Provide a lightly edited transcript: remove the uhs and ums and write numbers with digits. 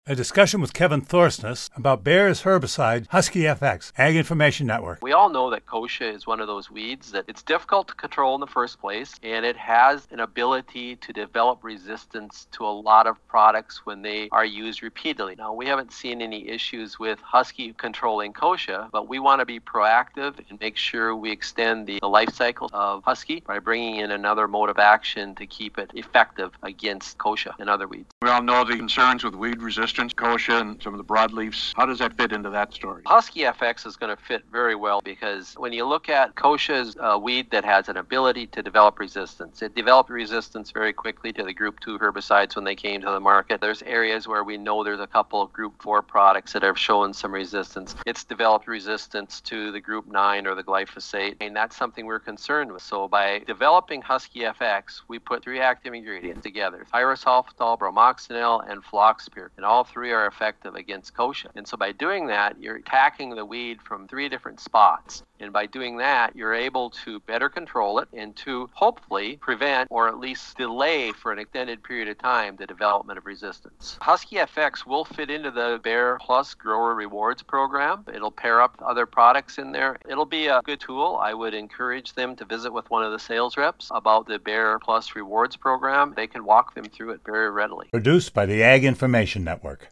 A discussion with Kevin Thorsness about Bayer's herbicide Husky FX, Ag Information Network. We all know that kochia is one of those weeds that it's difficult to control in the first place, and it has an ability to develop resistance to a lot of products when they are used repeatedly. Now, we haven't seen any issues with Husky controlling kochia, but we want to be proactive and make sure we extend the life cycle of Husky by bringing in another mode of action to keep it effective against kochia and other weeds. We all know the concerns with weed resistance, kochia, and some of the broadleafs. How does that fit into that story? Husky FX is going to fit very well because when you look at kochia is a weed that has an ability to develop resistance. It developed resistance very quickly to the Group 2 herbicides when they came to the market. There's areas where we know there's a couple of Group 4 products that have shown some resistance. It's developed resistance to the Group 9 or the glyphosate, and that's something we're concerned with. So by developing Husky FX, we put three active ingredients together: pyrosulfatol, bromoxynil, and floxapyr, and all three are effective against kochia. And so by doing that, you're attacking the weed from three different spots. And by doing that, you're able to better control it and to hopefully prevent or at least delay for an extended period of time the development of resistance. Husky FX will fit into the Bayer Plus Grower Rewards program. It'll pair up other products in there. It'll be a good tool. I would encourage them to visit with one of the sales reps about the Bayer Plus Rewards program. They can walk them through it very readily. Produced by the Ag Information Network.